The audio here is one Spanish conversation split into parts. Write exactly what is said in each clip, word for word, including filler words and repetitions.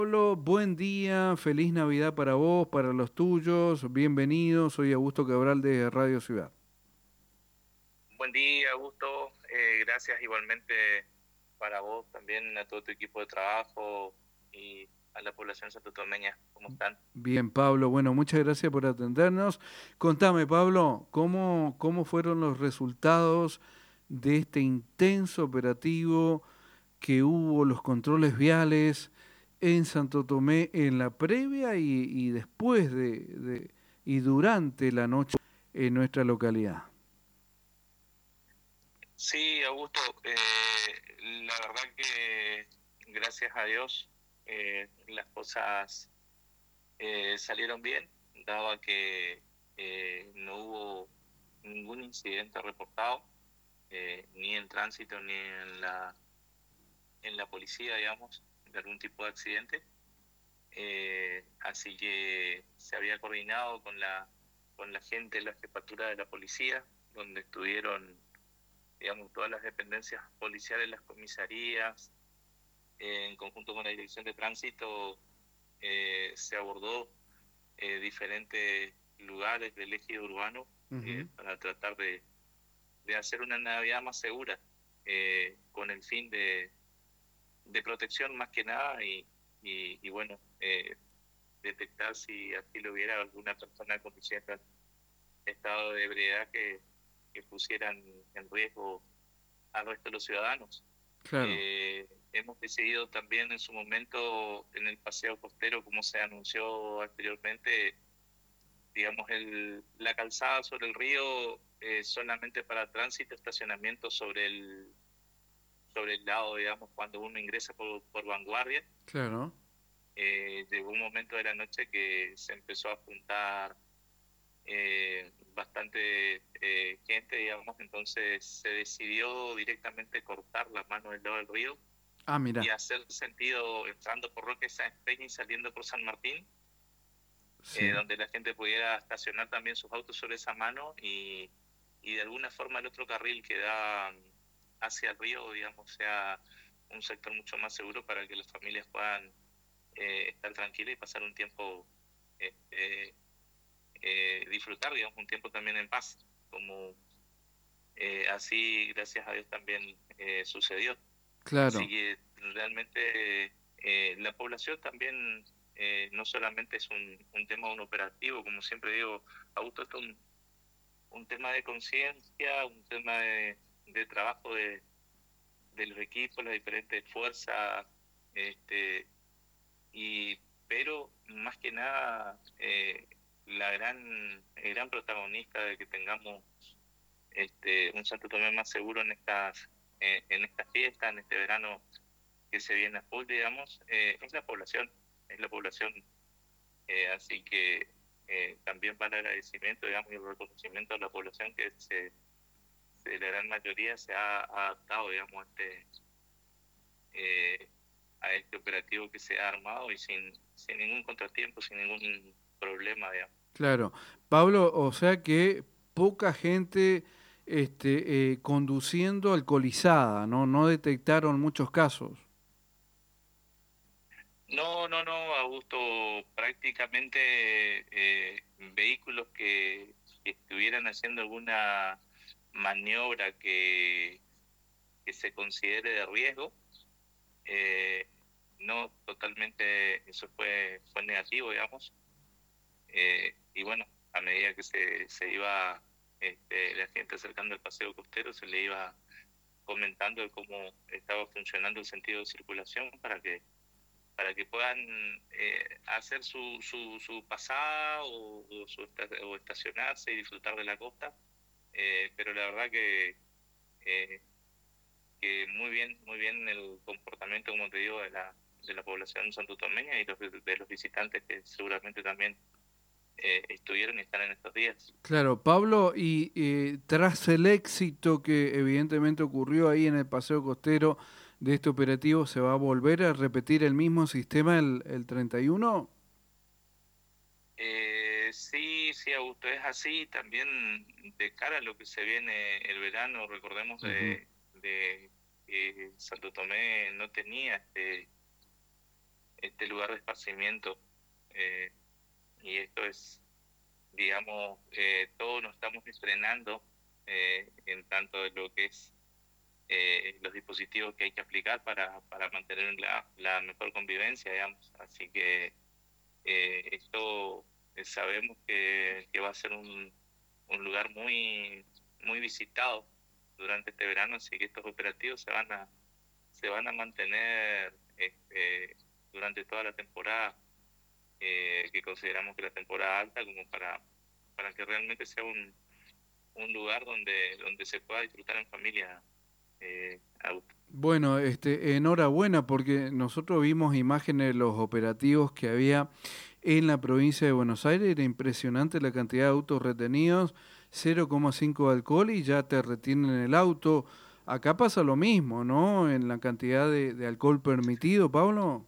Pablo, buen día, feliz Navidad para vos, para los tuyos, bienvenido, soy Augusto Cabral de Radio Ciudad. Buen día, Augusto. Eh, gracias igualmente para vos, también a todo tu equipo de trabajo y a la población santotomeña. ¿Cómo están? Bien, Pablo, bueno, muchas gracias por atendernos. Contame, Pablo, ¿cómo, cómo fueron los resultados de este intenso operativo que hubo, los controles viales en Santo Tomé en la previa y, y después de, de- y durante la noche en nuestra localidad? Sí, Augusto, eh, la verdad que gracias a Dios eh, las cosas eh, salieron bien, dado que eh, no hubo ningún incidente reportado, eh, ni en tránsito ni en la, en la policía, digamos, de algún tipo de accidente. Eh, así que se había coordinado con la, con la gente de la jefatura de la policía, donde estuvieron, digamos, todas las dependencias policiales, las comisarías, eh, en conjunto con la Dirección de Tránsito, eh, se abordó eh, diferentes lugares del eje urbano eh, Ujú. para tratar de, de hacer una Navidad más segura, eh, con el fin de, de protección más que nada y, y, y bueno, eh, detectar si así lo hubiera alguna persona con cierto estado de ebriedad que, que pusieran en riesgo al resto de los ciudadanos. Claro. Eh, hemos decidido también en su momento en el paseo costero, como se anunció anteriormente, digamos, el, la calzada sobre el río eh, solamente para tránsito, estacionamiento sobre el, sobre el lado, digamos, cuando uno ingresa por, por Vanguardia. Claro. Eh, llegó un momento de la noche que se empezó a juntar eh, bastante eh, gente, digamos, entonces se decidió directamente cortar la mano del lado del río Ah, y mira. hacer sentido entrando por Roque Sáenz Peña y saliendo por San Martín, eh, Sí. donde la gente pudiera estacionar también sus autos sobre esa mano y, y de alguna forma el otro carril que da hacia el río, digamos, sea un sector mucho más seguro para que las familias puedan eh, estar tranquilas y pasar un tiempo este, eh, disfrutar, digamos, un tiempo también en paz, como eh, así, gracias a Dios, también eh, sucedió. Así Claro. que realmente eh, la población también eh, no solamente es un, un tema, un operativo, como siempre digo, Augusto, esto es un, un tema de conciencia, un tema de, de trabajo de, de los equipos, las diferentes fuerzas, este, y pero más que nada eh, la gran el gran protagonista de que tengamos este un Santo Tomé más seguro en estas eh, en esta fiesta, en este verano que se viene a full, digamos, eh, es la población, es la población, eh, así que eh, también va el agradecimiento, digamos, y el reconocimiento a la población que se, se la gran mayoría se ha adaptado, digamos, a este eh, a este operativo que se ha armado y sin, sin ningún contratiempo, sin ningún problema, digamos. Claro. Pablo, o sea que poca gente este, eh, conduciendo alcoholizada, ¿no? No detectaron muchos casos. No, no, no, Augusto, prácticamente eh, vehículos que, que estuvieran haciendo alguna maniobra que, que se considere de riesgo, eh, no totalmente, eso fue, fue negativo, digamos. Eh, y bueno, a medida que se, se iba este, la gente acercando al paseo costero, se le iba comentando de cómo estaba funcionando el sentido de circulación para que para que puedan eh, hacer su, su, su pasada o, o, su, o estacionarse y disfrutar de la costa. Eh, pero la verdad que, eh, que muy bien, muy bien el comportamiento, como te digo, de la, de la población santotomeña y los, de los visitantes que seguramente también eh, estuvieron y están en estos días. Claro, Pablo, y eh, tras el éxito que evidentemente ocurrió ahí en el Paseo Costero de este operativo, ¿se va a volver a repetir el mismo sistema el, el treinta y uno? Eh, sí, sí, Augusto, es así. También de cara a lo que se viene el verano, recordemos Ujú. de, de que Santo Tomé no tenía este, este lugar de esparcimiento. Eh, y esto es, digamos, eh, todos nos estamos estrenando eh, en tanto de lo que es eh, los dispositivos que hay que aplicar para, para mantener la, la mejor convivencia, digamos. Así que eh, esto eh, sabemos que, que va a ser un, un lugar muy, muy visitado durante este verano, así que estos operativos se van a, se van a mantener este, durante toda la temporada, eh, que consideramos que la temporada alta, como para, para que realmente sea un, un lugar donde, donde se pueda disfrutar en familia. Eh, Augusto. Bueno, este, enhorabuena porque nosotros vimos imágenes de los operativos que había en la provincia de Buenos Aires. Era impresionante la cantidad de autos retenidos, cero coma cinco de alcohol y ya te retienen el auto. Acá pasa lo mismo, ¿no? En la cantidad de, de alcohol permitido, Pablo.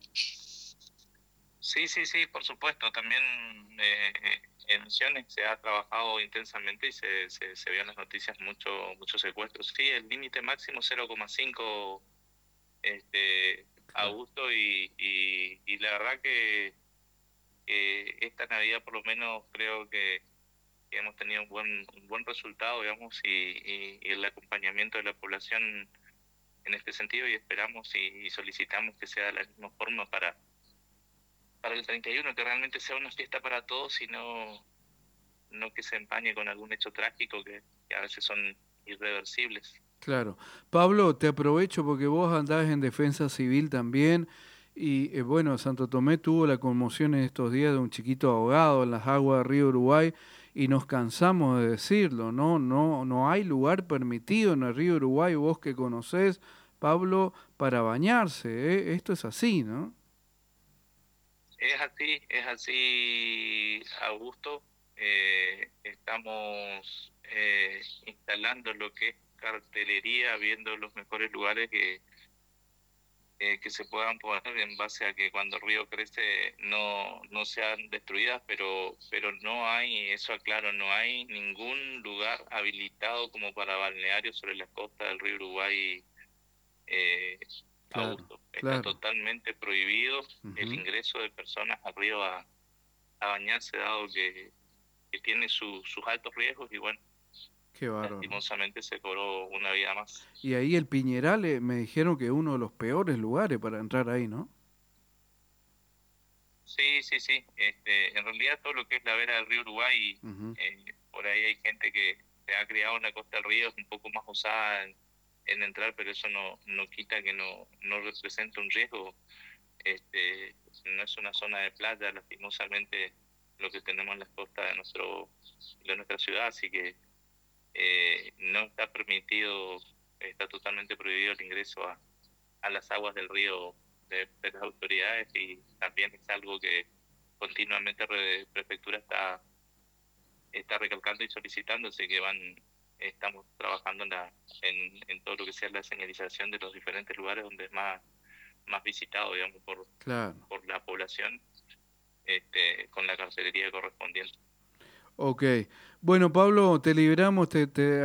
Sí, sí, sí, por supuesto. También eh, eh, en Misiones se ha trabajado intensamente y se, se, se vio en las noticias mucho, muchos secuestros. Sí, el límite máximo cero coma cinco, este, Claro. Augusto, y, y, y la verdad que, que esta Navidad por lo menos creo que, que hemos tenido un buen, un buen resultado, digamos, y, y, y el acompañamiento de la población en este sentido, y esperamos y, y solicitamos que sea de la misma forma para para el treinta y uno, que realmente sea una fiesta para todos y no, no que se empañe con algún hecho trágico que, que a veces son irreversibles. Claro. Pablo, te aprovecho porque vos andás en defensa civil también y eh, bueno, Santo Tomé tuvo la conmoción en estos días de un chiquito ahogado en las aguas del río Uruguay y nos cansamos de decirlo, ¿no? No, no hay lugar permitido en el río Uruguay, vos que conocés, Pablo, para bañarse, ¿eh? Esto es así, ¿no? Es así, es así, Augusto. Eh, estamos eh, instalando lo que es cartelería, viendo los mejores lugares que, eh, que se puedan poner en base a que cuando el río crece no, no sean destruidas, pero, pero no hay, eso aclaro, no hay ningún lugar habilitado como para balneario sobre las costas del río Uruguay, eh, Claro, Augusto. Está claro. totalmente prohibido el Ujú. ingreso de personas al río a, a bañarse, dado que, que tiene su, sus altos riesgos y bueno, Qué bárbaro. lastimosamente se cobró una vida más. Y ahí el Piñeral eh, me dijeron que es uno de los peores lugares para entrar ahí, ¿no? Sí, sí, sí. Este, en realidad todo lo que es la vera del río Uruguay, Ujú. eh, por ahí hay gente que se ha criado en la costa del río, es un poco más osada en, en entrar, pero eso no, no quita que no, no representa un riesgo. Este, no es una zona de playa, lastimosamente, lo que tenemos en las costas de nuestro, de nuestra ciudad, así que eh, no está permitido, está totalmente prohibido el ingreso a, a las aguas del río de, de las autoridades, y también es algo que continuamente la prefectura está, está recalcando y solicitando, así que van, estamos trabajando en, la, en, en todo lo que sea la señalización de los diferentes lugares donde es más, más visitado, digamos, por, Claro. por la población, este, con la cartelería correspondiente. Ok. Bueno, Pablo, te liberamos, te, te